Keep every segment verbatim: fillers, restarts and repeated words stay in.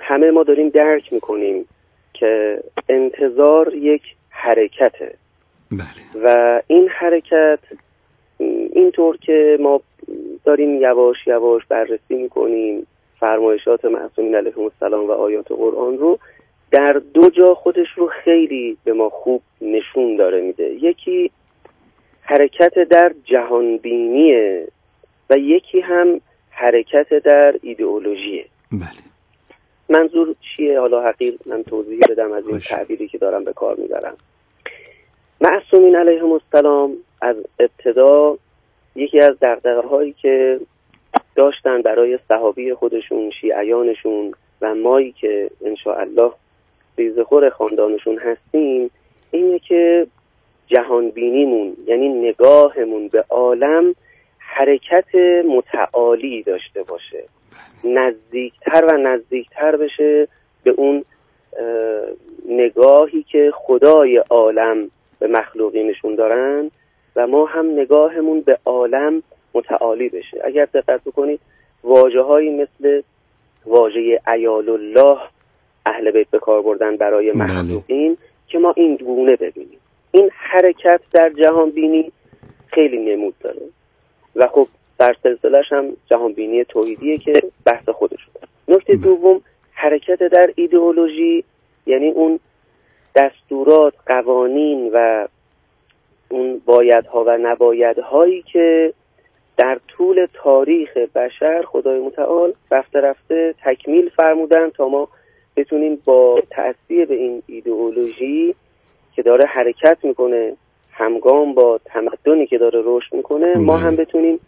همه ما داریم درک میکنیم که انتظار یک حرکته. بله. و این حرکت اینطور که ما داریم یواش یواش بررسی میکنیم فرمایشات معصومین علیهم السلام و آیات قرآن رو، در دو جا خودش رو خیلی به ما خوب نشون داره میده. یکی حرکت در جهانبینیه و یکی هم حرکت در ایدئولوژیه. بله. منظور چیه؟ حالا حقیر من توضیح بدم از این تعبیری که دارم به کار میبرم. معصومین علیهم السلام از ابتدا یکی از دغدغه هایی که داشتن برای صحابی خودشون، شیعیانشون و مایی که انشاءالله ریزخور خاندانشون هستیم، اینه که جهان بینیمون یعنی نگاهمون به عالم حرکت متعالی داشته باشه، نزدیکتر و نزدیکتر بشه به اون نگاهی که خدای عالم به مخلوقینشون دارن و ما هم نگاهمون به عالم متعالی بشه. اگر دقت بکنید واژه‌هایی مثل واژه عیال الله اهل بیت به کار بردن برای مخلوقین که ما این گونه ببینیم. این حرکت در جهان بینی خیلی نمود داره و خب در سلسله‌اش هم جهان بینی توحیدیه که بحث خودش بود. نکته دوم حرکت در ایدئولوژی، یعنی اون دستورات، قوانین و اون بایدها و نبایدهایی که در طول تاریخ بشر خدای متعال رفته رفته تکمیل فرمودن تا ما بتونیم با تأثیر به این ایدئولوژی که داره حرکت میکنه همگام با تمدنی که داره رشد میکنه ما هم بتونیم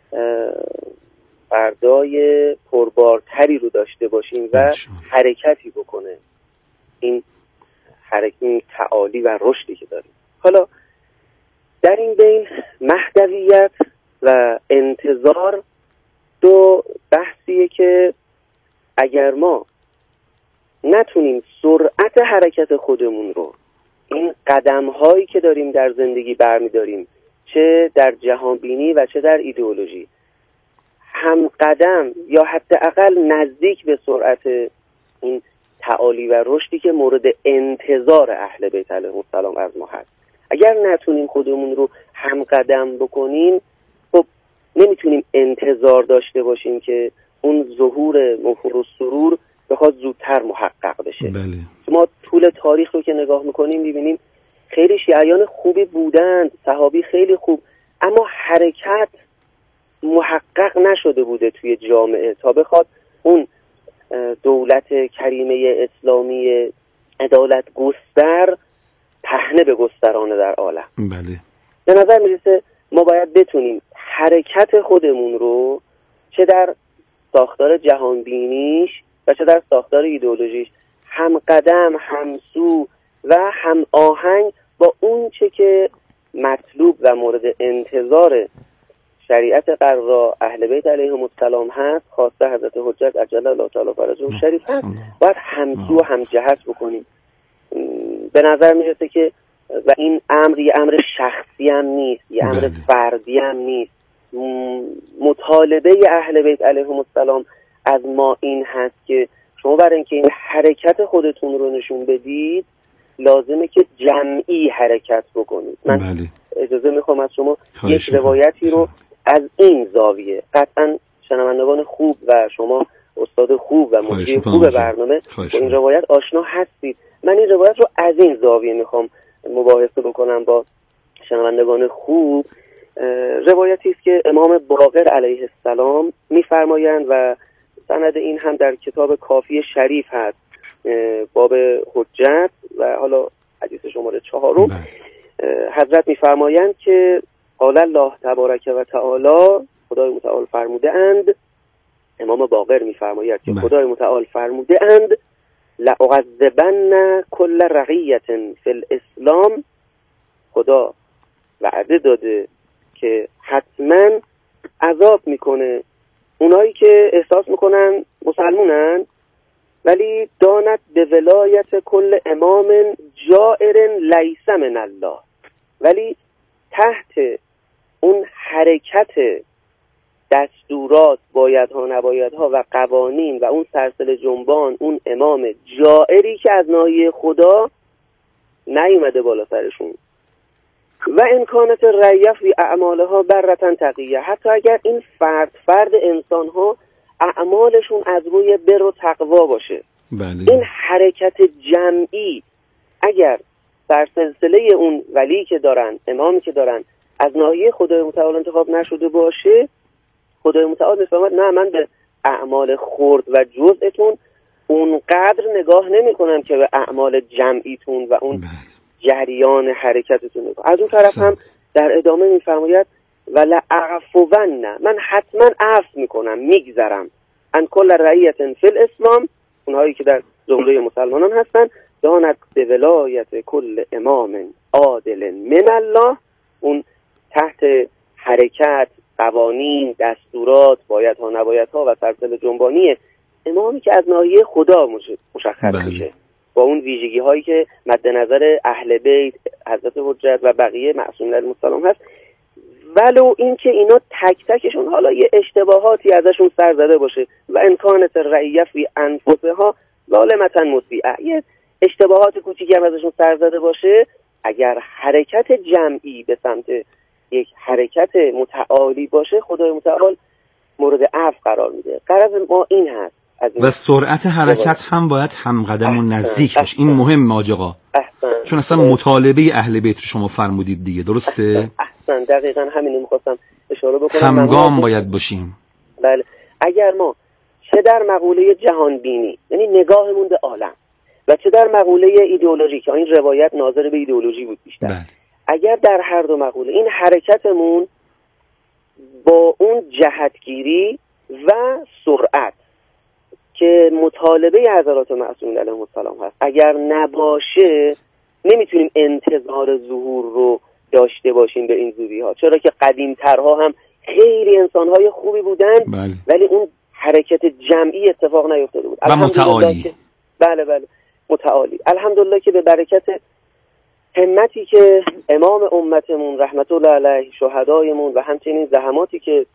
فردای پربارتری رو داشته باشیم و حرکتی بکنه این حرکت تعالی و رشدی که داریم. حالا در این بین مهدویت و انتظار دو بحثیه که اگر ما نتونیم سرعت حرکت خودمون رو، این قدم هایی که داریم در زندگی برمیداریم چه در جهان بینی و چه در ایدئولوژی هم قدم یا حداقل نزدیک به سرعت این تعالی و رشدی که مورد انتظار اهل بیت علیهم السلام از ما هست، اگر نتونیم خودمون رو هم قدم بکنیم خب نمیتونیم انتظار داشته باشیم که اون ظهور مفعول السرور بخواد زودتر محقق بشه. بله. ما طول تاریخ رو که نگاه میکنیم میبینیم خیلی شیعیان خوبی بودند، صحابی خیلی خوب، اما حرکت محقق نشده بوده توی جامعه تا بخواد اون دولت کریمه اسلامی عدالت گستر پهنه به گسترانه در عالم. بله. به نظر میرسه ما باید بتونیم حرکت خودمون رو چه در ساختار جهان بینیش و چه در ساختار ایدئولوژیش هم قدم، همسو و هم آهنگ با اون چه که مطلوب و مورد انتظار شریعت قرا اهل بیت علیهم السلام هست، خواسته حضرت حجت عجل الله تعالی فرجه الشریف هست، باید همسو و هم جهت بکنیم. به نظر میرسه که و این امر یه امر شخصی هم نیست، یه امر فردی هم نیست. مطالبه اهل بیت علیهم السلام از ما این هست که شما برای اینکه این حرکت خودتون رو نشون بدید لازمه که جمعی حرکت بکنید. من بله. اجازه میخوام از شما یک روایتی رو از این زاویه، قطعا شنوندگان خوب و شما استاد خوب و مجری خوب برنامه با این روایت آشنا هستید، من این روایت رو از این زاویه میخوام مباحثه بکنم با شنوندگان خوب. روایتی است که امام باقر علیه السلام میفرمایند و سند این هم در کتاب کافی شریف هست، باب حجت و حالا حدیث شماره چهارم. حضرت میفرمایند که قال الله تبارک و تعالی، خدای متعال فرموده اند، امام باقر میفرماید که خدای متعال فرموده اند لأعذبن کل رقیة فی الاسلام، خدا وعده داده که حتما عذاب میکنه اونایی که احساس میکنن مسلمونن ولی دانت به ولایت کل امام جائر لیس من الله، ولی تحت اون حرکت دستورات، بایدها نبایدها و قوانین و اون سرسل جنبان، اون امام جائری که از ناحیه خدا نیومده بالا سرشون. و امکانات رعیه فی اعمالها برتن تقیه، حتی اگر این فرد فرد انسان ها اعمالشون از روی بر و تقوا باشه، بله. این حرکت جمعی اگر در سلسله اون ولی که دارن، امامی که دارن، از ناحیه خدای متعال انتخاب نشده باشه، خدای متعال میفهمد نه من به اعمال خرد و جزءتون اونقدر نگاه نمی کنم که به اعمال جمعیتون و اون جریان حرکتتون نگاه. از اون طرف هم در ادامه میفرماید ولا اعفون، من حتما عفو میکنم، میگذرم ان کل رعیت فی الاسلام، اونهایی که در زمره مسلمانان هستن، داند به ولایت کل امام عادل من الله، اون تحت حرکت، قوانین، دستورات، بایدها نبایدها و سلسله جنبانی امامی که از ناحیه خدا مشخص بله. میشه، با اون ویژگی هایی که مد نظر اهل بیت، حضرت حجت و بقیه معصومین علیهم السلام هست، ولو اینکه اینا تک تکشون حالا یه اشتباهاتی ازشون سر زده باشه و امکانات رعیه فی انفسها ظالمتا مسیئه، یه اشتباهات کوچیکی هم ازشون سر زده باشه، اگر حرکت جمعی به سمت یک حرکت متعالی باشه، خدای متعال مورد عفو قرار میده. غرض ما این هست و سرعت حرکت هم باید همقدم و نزدیک باشه. این مهم آقا، چون اصلا مطالبه اهل بیت رو شما فرمودید دیگه، درسته؟ احسن، دقیقاً همین رو می‌خواستم اشاره بکنم. همگام باید باشیم. بله، اگر ما چه در مقوله جهان بینی، یعنی نگاهمون به عالم، و چه در مقوله ایدئولوژی که این روایت ناظر به ایدئولوژی بود بیشتر، بله. اگر در هر دو مقوله این حرکتمون با اون جهتگیری و سرعت که مطالبه حضرات معصومین علیهم السلام هست اگر نباشه، نمیتونیم انتظار ظهور رو داشته باشیم به این زودی ها، چرا که قدیمترها هم خیلی انسانهای خوبی بودن، بله. ولی اون حرکت جمعی اتفاق نیفتاده بود و متعالی که... بله بله متعالی. الحمدلله که به برکت همتی که امام امتمون رحمت الله علیه، شهدایمون و همچنین زحماتی که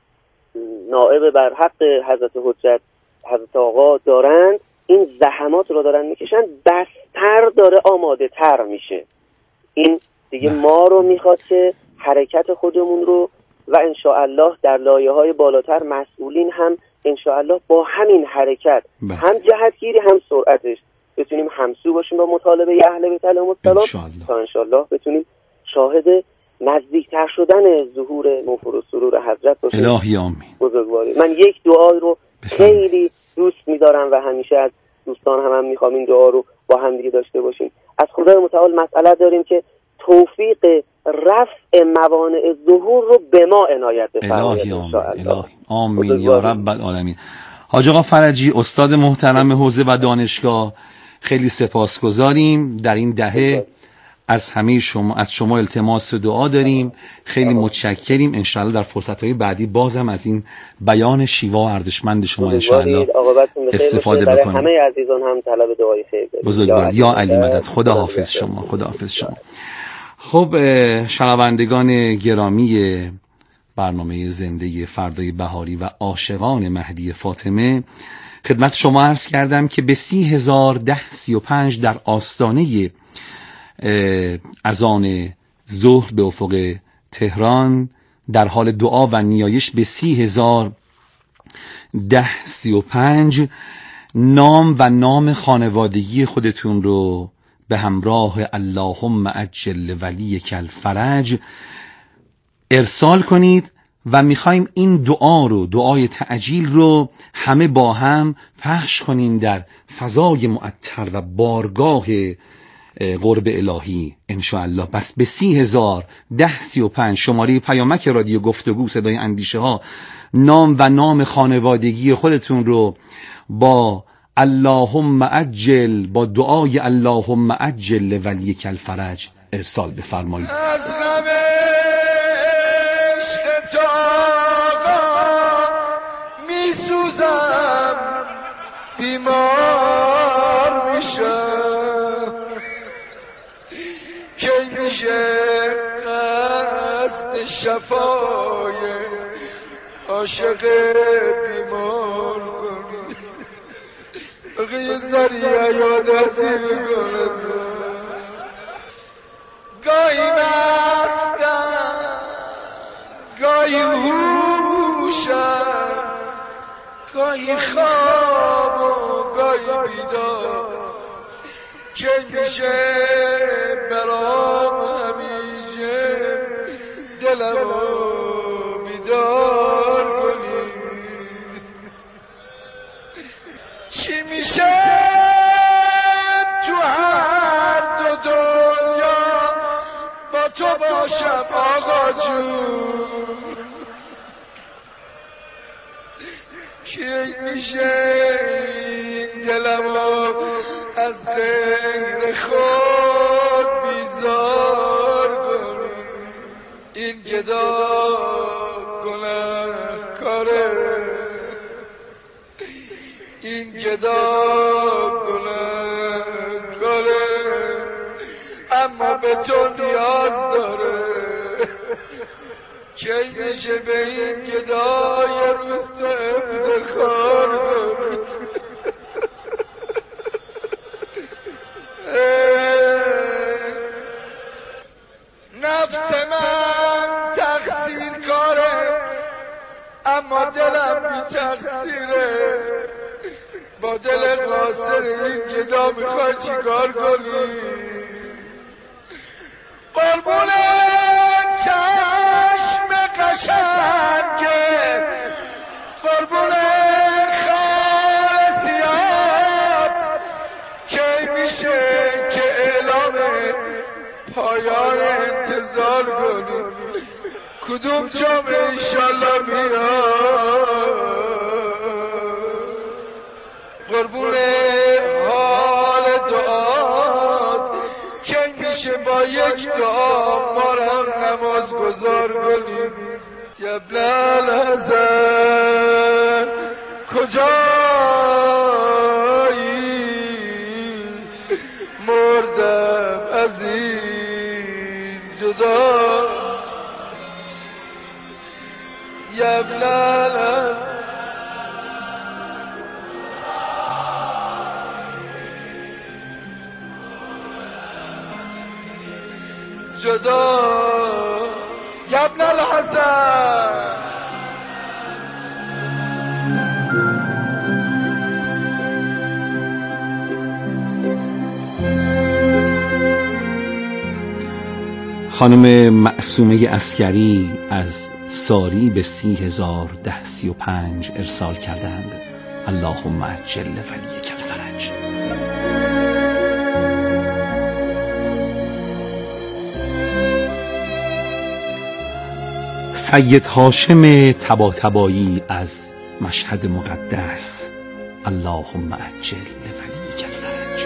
نائب بر حق حضرت حجت حضرت آقا دارند، این زحمات رو دارن میکشن، بستر داره آماده تر میشه. این دیگه ما رو میخواد که حرکت خودمون رو و انشاءالله در لایه‌های بالاتر مسئولین هم انشاءالله با همین حرکت بله. هم جهتگیری هم سرعتش بتونیم همسو باشیم با مطالبه اهل بیت علیهم السلام، تا انشاءالله بتونیم شاهد نزدیکتر شدن ظهور موفور و سرور حضرت باشیم. الهی آمین. بزرگواری. من یک دعا رو خیلی دوست می‌دارم و همیشه از دوستان هم, هم می‌خوام این دعا رو با هم دیگه داشته باشیم. از خدای متعال مسئله داریم که توفیق رفع موانع ظهور رو به ما عنایت بفرماید. الهی آمین. الهی آمین یا رب العالمین. حاج آقا فرجی، استاد محترم حوزه و دانشگاه، خیلی سپاسگزاریم. در این دهه از همه شما از شما التماس دعا داریم، خیلی متشکریم. انشاءالله در فرصت‌های بعدی بازم از این بیان شیوا و ارزشمند شما انشاءالله استفاده بکنیم. همه عزیزان هم طلب دعای خیر داریم. بزرگوار یا علی مدد. خدا حافظ شما. خدا حافظ شما. خب شنوندگان گرامی برنامه زنده فردای بهاری و عاشقان مهدی فاطمه، خدمت شما عرض کردم که به سی هزار ده سی و پنج در آستانه اذان ظهر به افق تهران در حال دعا و نیایش به سی هزار ده سی و پنج نام و نام خانوادگی خودتون رو به همراه اللهم عجل ولیک الفرج ارسال کنید و میخوایم این دعا رو، دعای تعجیل رو همه با هم پخش کنیم در فضای معطر و بارگاه قرب الهی انشاءالله. بس به سی هزار ده سی و پنج شماره پیامک رادیو گفتگو صدای اندیشه ها، نام و نام خانوادگی خودتون رو با اللهم عجل، با دعای اللهم عجل ولیک الفرج ارسال بفرمایید. از غم عشق تو می سوزم، بیمار میشم، کی میشه قصد شفای عاشق بیمار کنی بقیه زریعه یاد ازی میکنه گاهی مستم گاهی هوشم گاهی خواب و گاهی بیدار که میشه برام همیشه دلمو بیدار کنی چی میشه تو هر دو دنیا با تو باشم آقا جون چی میشه این دلمو از غیر خود بیزار کنی این گدا گناه کاره این گدا گناه کاره اما به تو نیاز داره کی میشه به این گدا یه روز تو افتخار کنی نفس من تقصیر کاره اما دلم بی تقصیره با دل قاصر این گدا میخوای چیکار کنی قربون چشم قشنگه قربون خال سیات کی میشه که اعلام پایان انتظار کنی کدوم جام انشالله میاد قربون حال دعات کی میشه با یک دعا ما هم نماز گذار کنیم یا ابن الحسن کجایی مردم از این جدا یا ابن الحسن جدا یا ابن الحسن خانم معصومه عسکری از ساری به سی هزار ده سی و پنج ارسال کردند. اللهم عجل ولیک الفرج. سید هاشم طباطبایی از مشهد مقدس اللهم عجل ولیک الفرج.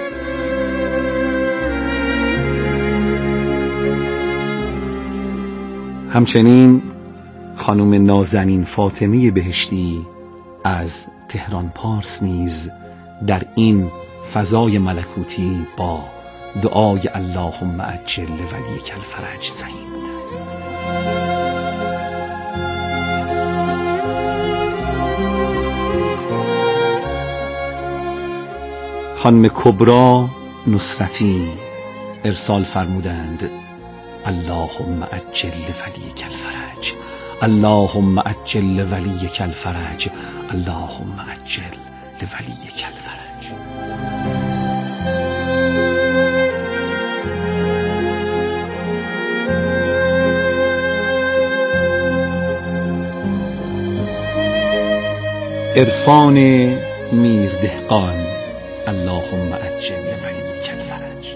همچنین خانم نازنین فاطمه بهشتی از تهران پارس نیز در این فضای ملکوتی با دعای اللهم عجل ولیک الفرج سعی بودند. خانم کبرا نصرتی ارسال فرمودند اللهم عجل ولیک الفرج اللهم عجل ولیک الفرج اللهم عجل ولیک الفرج. عرفان میردهقان اللهم عجل ولیک الفرج.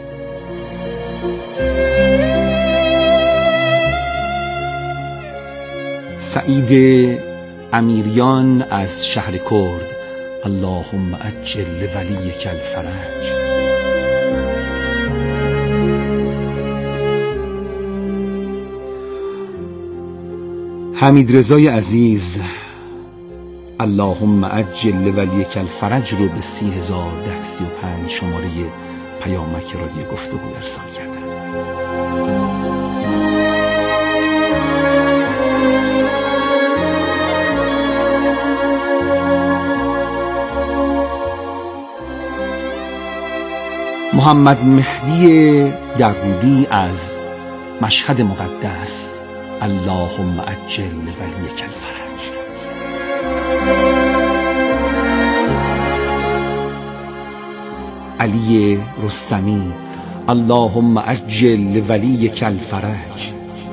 سعید امیریان از شهر کرد اللهم عجل ولیک الفرج. حمید رضای عزیز اللهم عجل ولیک الفرج رو به سی هزار ده سی و پنج شماره پیامک رادیو گفتگو ارسال کردن. محمد مهدی درودی از مشهد مقدس. اللهم عجل ولیک الفرج. علی رستمی. اللهم عجل ولیک الفرج.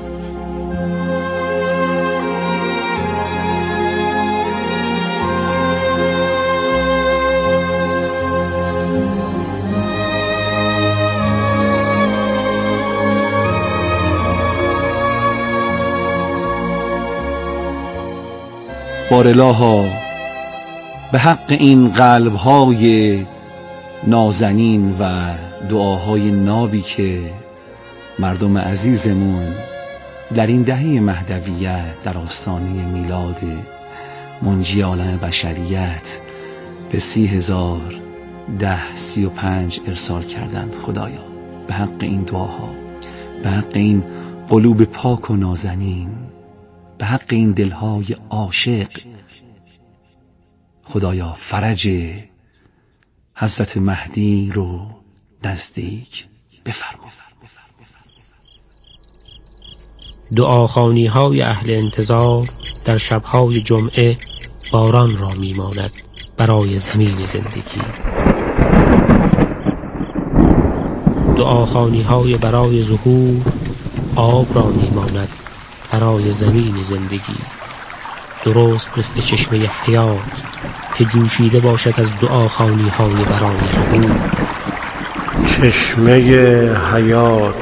بارالها به حق این قلب‌های نازنین و دعاهای نابی که مردم عزیزمون در این دهه مهدویت در آستانه میلاد منجی عالم بشریت به سی هزار ده سی و پنج ارسال کردند، خدایا به حق این دعاها، به حق این قلوب پاک و نازنین، به حق این دلهای عاشق، خدایا فرج حضرت مهدی رو نزدیک بفرما. دعاخوانی های اهل انتظار در شبهای جمعه باران را میماند برای زمین زندگی. دعاخوانی های برای ظهور آب را میماند برای زمین زندگی. درست مثل چشمه حیات که جوشیده باشد از دعاخوانی های برای ظهور. چشمه حیات.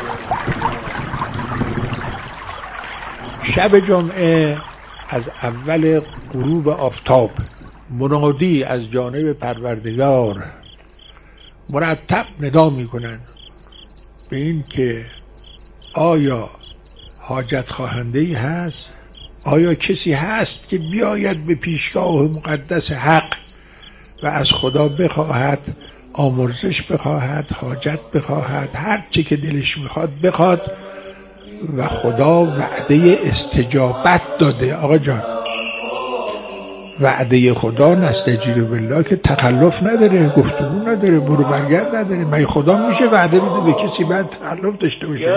شب جمعه از اول غروب آفتاب منادی از جانب پروردگار مرتب ندا میکنن به این که آیا حاجت خواهنده‌ای هست؟ آیا کسی هست که بیاید به پیشگاه مقدس حق و از خدا بخواهد، آمرزش بخواهد، حاجت بخواهد، هر چی که دلش میخواد بخواد و خدا وعده استجابت داده. آقا جان، وعده خدا نستجیر بالله که تخلف نداره، گفتگو نداره، برو برگرد نداره. مگه خدا میشه وعده بده به کسی بعد تخلف داشته باشه؟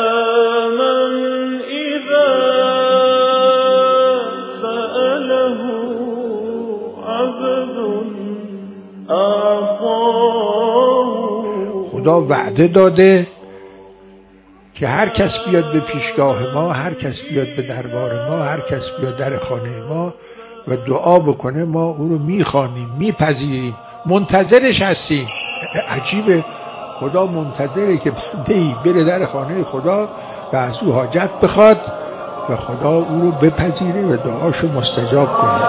خدا وعده داده که هر کس بیاد به پیشگاه ما، هر کس بیاد به دربار ما، هر کس بیاد در خانه ما و دعا بکنه، ما او رو میخوانیم، میپذیریم، منتظرش هستیم. عجیبه، خدا منتظره که بنده‌ای بره در خانه خدا و از او حاجت بخواد و خدا او رو بپذیره و دعاشو مستجاب کنه.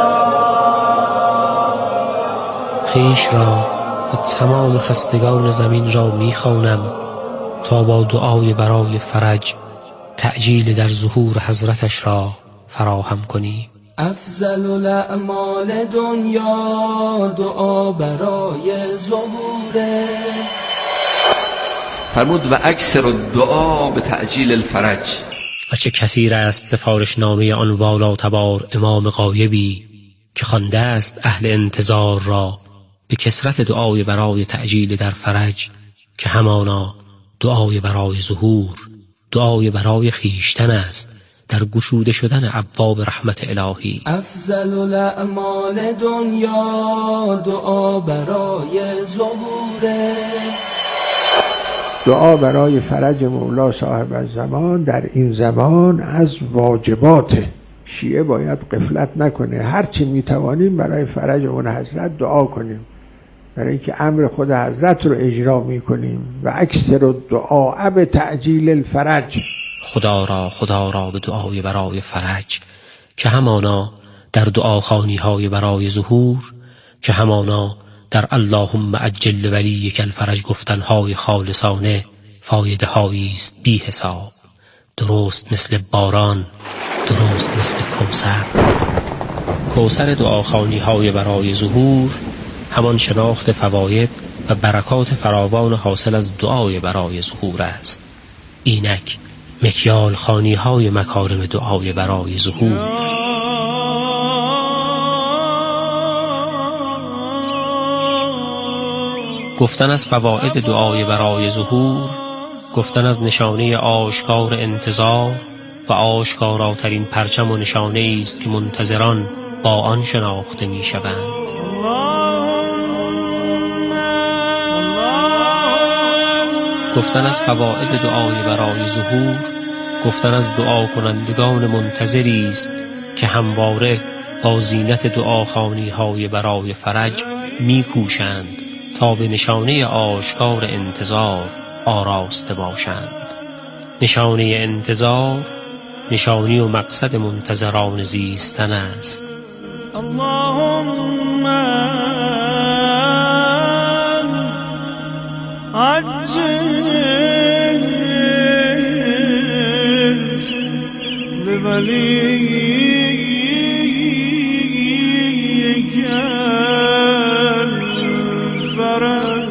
خیش را و تمام خستگان زمین را میخوانم تا با دعای برای فرج تعجیل در ظهور حضرتش را فراهم کنی. افضل الاعمال دنیا دعا برای ظهوره. فرمود و اکثر الدعا به تعجیل الفرج. و چه کثیر است سفارش نامه آن والاتبار امام غایبی که خوانده است اهل انتظار را به کثرت دعای برای تعجیل در فرج، که همانا دعای برای ظهور، دعای برای خیشتن است در گشوده شدن ابواب رحمت الهی. افضل الاعمال دنیا دعا برای ظهوره. دعا برای فرج مولا صاحب الزمان در این زمان از واجبات شیعه باید غفلت نکنه. هرچی میتوانیم برای فرج اون حضرت دعا کنیم، برای اینکه امر خود حضرت رو اجرا میکنیم. و اکثر دعا به تعجیل الفرج. خدا را خدا را به دعای برای فرج، که همانا در دعاخوانی های برای ظهور، که همانا در اللهم عجل ولیک الفرج گفتنهای خالصانه فایده هایی است بی حساب. درست مثل باران، درست مثل کوثر. کوثر دعاخوانی های برای ظهور همان شناخت فواید و برکات فراوان حاصل از دعای برای ظهور است. اینک مکیال خوانی های مکارم دعای برای ظهور. گفتن از فواید دعای برای ظهور، گفتن از نشانه آشکار انتظار و آشکاراترین پرچم و نشانه است که منتظران با آن شناخته می شوند. گفتن از فواید دعای برای ظهور، گفتن از دعا کنندگان منتظری است که همواره با زینت دعاخوانی های برای فرج می کوشند تا به نشانه آشکار انتظار آراسته باشند. نشانه انتظار نشانی و مقصد منتظران زیستن است. اللهم عجل لولیک الفرج.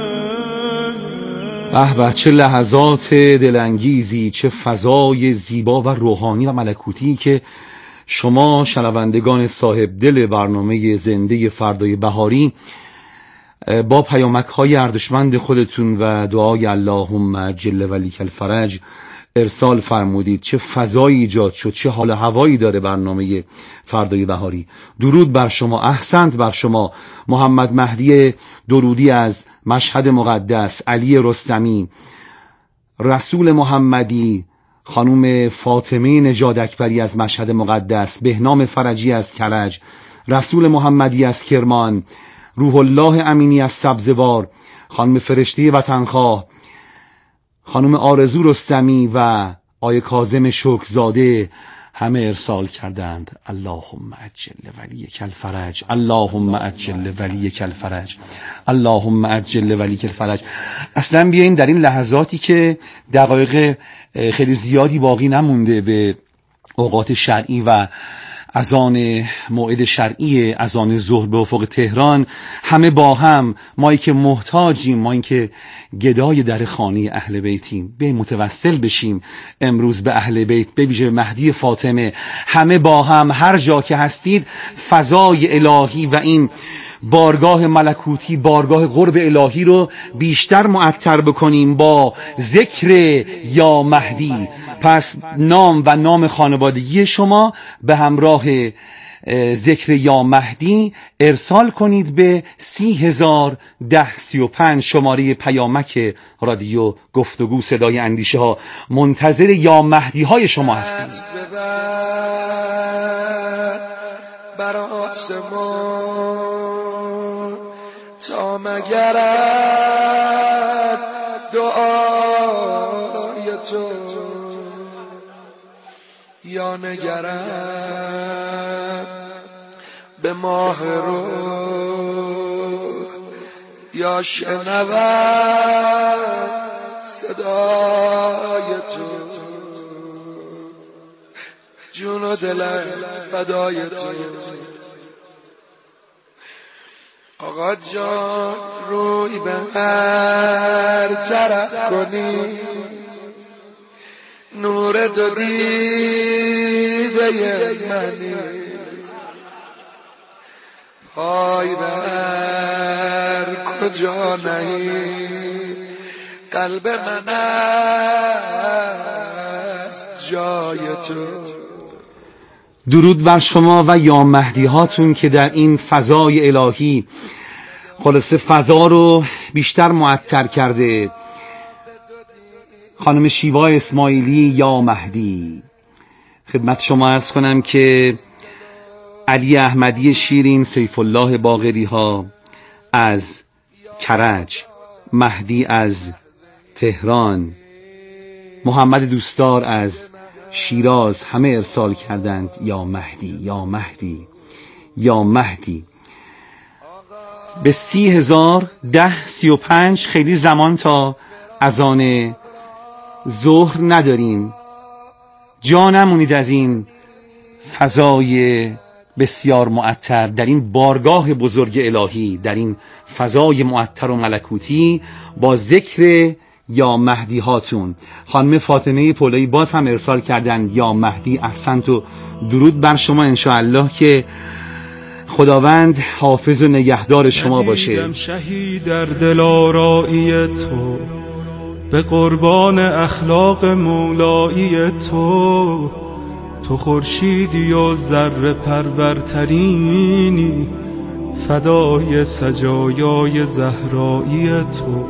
به به، چه لحظات دلانگیزی، چه فضای زیبا و روحانی و ملکوتی که شما شنوندگان صاحب دل برنامه زنده فردای بهاری با پیامک های ارزشمند خودتون و دعای اللهم عجل ولیک الفرج ارسال فرمودید. چه فضایی ایجاد شد، چه حال هوایی داره برنامه فردای بهاری. درود بر شما، احسنت بر شما. محمد مهدی درودی از مشهد مقدس، علی رستمی، رسول محمدی، خانم فاطمه نژاد اکبری از مشهد مقدس، بهنام فرجی از کرج، رسول محمدی از کرمان، روح الله امینی از سبزوار، خانم فرشته وطنخواه، خانم آرزو رستمی و آیه کاظم شکرزاده همه ارسال کردند. اللهم عجل ولیک الفرج، اللهم عجل ولیک الفرج، اللهم عجل ولیک الفرج. اصلا بیاییم در این لحظاتی که دقایق خیلی زیادی باقی نمونده به اوقات شرعی و اذان موعد شرعی اذان ظهر به افق تهران، همه با هم، مایی که محتاجیم، مایی که گدای در خانه اهل بیتیم، به متوسل بشیم امروز به اهل بیت، به ویژه مهدی فاطمه. همه با هم هر جا که هستید فضای الهی و این بارگاه ملکوتی، بارگاه قرب الهی رو بیشتر معطر بکنیم با ذکر یا مهدی. پس نام و نام خانوادگی شما به همراه ذکر یا مهدی ارسال کنید به سی هزار ده سی و پنج شماره پیامک رادیو گفتگو صدای اندیشه ها. منتظر یا مهدی های شما هستیم. بر آسمان تا مگر از دعای تو یا نگرم به ماه رخ یا شنوم صدای تو، جون و دلم فدای تو. آقا جان روی به هر طرف کنی، نور دو دیده منی، پای بر کجا نهی، قلب من از جای تو. درود بر شما و یا مهدی هاتون که در این فضای الهی خلاصه فضا رو بیشتر معطر کرده. خانم شیوا اسماعیلی یا مهدی، خدمت شما عرض کنم که علی احمدی شیرین، سیف الله باقری ها از کرج، مهدی از تهران، محمد دوستدار از شیراز همه ارسال کردند یا مهدی یا مهدی یا مهدی. به سی هزار ده سی و پنج خیلی زمان تا اذان ظهر نداریم. جا نمونید از این فضای بسیار معطر در این بارگاه بزرگ الهی، در این فضای معطر و ملکوتی با ذکر یا مهدی هاتون. خانم فاطمه پولایی باز هم ارسال کردند یا مهدی. احسنت و درود بر شما. انشاءالله که خداوند حافظ و نگهدار شما باشه. شهید در دلارایی تو، به قربان اخلاق مولایی تو. تو خورشیدی و ذره پرورترینی، فدای سجایای زهرایی تو.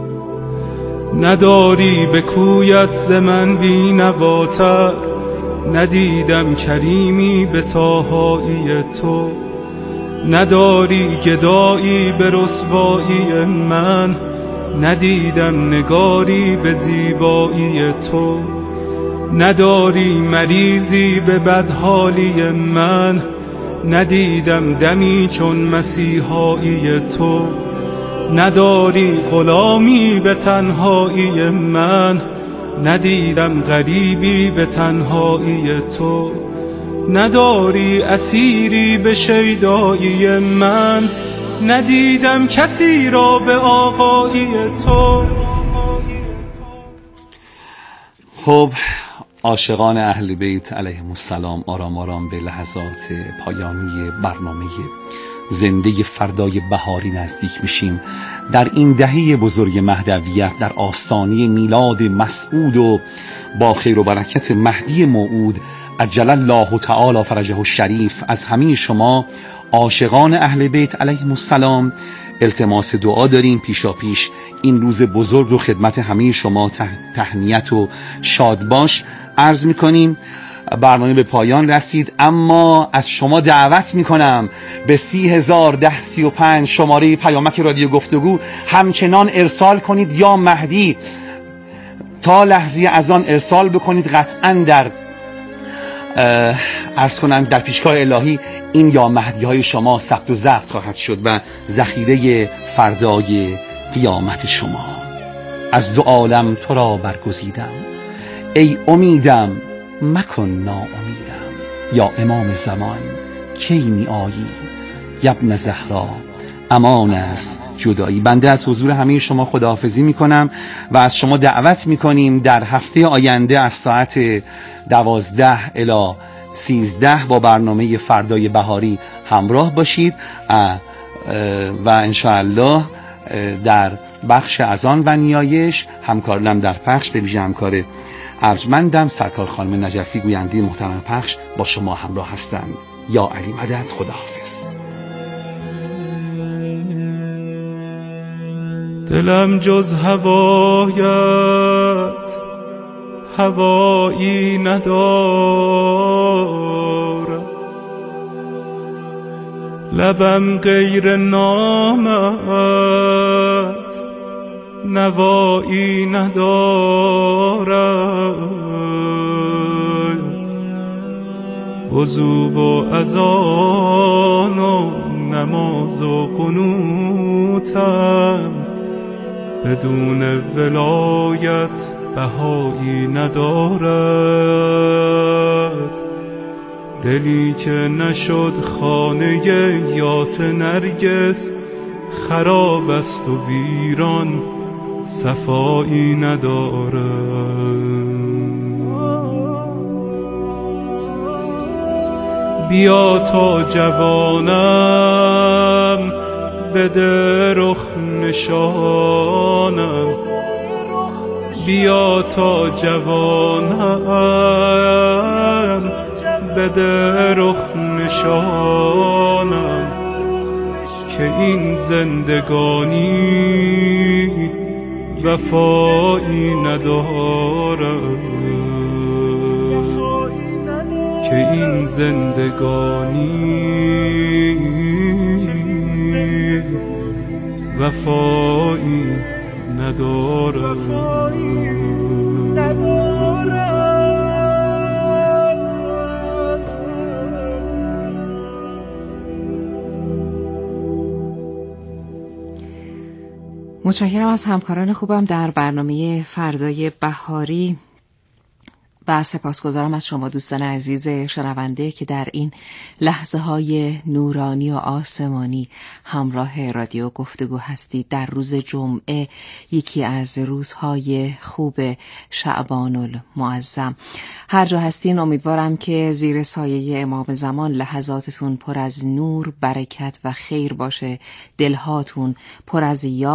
نداری به کویت ز من بی نواتر، ندیدم کریمی به طاهایی تو. نداری گدایی به رسوایی من، ندیدم نگاری به زیبایی تو. نداری مریضی به بدحالی من، ندیدم دمی چون مسیحایی تو. نداری غلامی به تنهایی من، ندیدم غریبی به تنهایی تو. نداری اسیری به شیدایی من، ندیدم کسی را به آقایی تو. خب عاشقان اهل بیت علیهم السلام، آرام آرام به لحظات پایانی برنامه زنده فردای بهاری نزدیک میشیم. در این دهه بزرگ مهدویت، در آستانه میلاد مسعود و با خیر و برکت مهدی موعود عجل الله تعالی فرجه الشریف، از همه شما عاشقان اهل بیت علیهم السلام التماس دعا داریم. پیشا پیش این روز بزرگ رو خدمت همه شما تهنیت و شادباش عرض میکنیم. برنامه به پایان رسید، اما از شما دعوت میکنم به سی هزار ده سی و پنج شماره پیامک رادیو گفتگو همچنان ارسال کنید. یا مهدی تا لحظه از آن ارسال بکنید، قطعا در عرض کنم در پیشگاه الهی این یا مهدی های شما ثبت و ضبط خواهد شد و ذخیره فردای قیامت شما. از دو عالم تو را برگزیدم، ای امیدم مکن ناامیدم. یا امام زمان کی می آیی، یبن زهرا امان است جدایی. بنده از حضور همه شما خداحافظی می کنم و از شما دعوت می کنیم در هفته آینده از ساعت دوازده الی سیزده با برنامه فردای بهاری همراه باشید و انشاءالله در بخش اذان و نیایش همکارانم در پخش، به ویژه همکار ارجمندم سرکار خانم نجفی گوینده محترم پخش با شما همراه هستند. یا علی مدد. خداحافظ. دلم جز هوایت هوایی ندارد، لبم غیر نامت نوایی ندارد. وضو و اذان و نماز و قنوتم بدون ولایت بهایی ندارد. دلی که نشد خانه یاس نرگس، خراب است و ویران صفایی ندارد. بیا تا جوانم بده رخ نشانم، بیا تا جوانم بده رخ نشانم، که این زندگانی وفایی ندارد، که این زندگانی وفایی ندارد. متشکرم از همکاران خوبم در برنامه فردای بهاری. و سپاسگزارم از شما دوستان عزیز شنونده که در این لحظه های نورانی و آسمانی همراه رادیو گفتگو هستید. در روز جمعه، یکی از روزهای خوب شعبان المعظم. هر جا هستین امیدوارم که زیر سایه امام زمان لحظاتتون پر از نور، برکت و خیر باشه، دلهاتون پر از یاد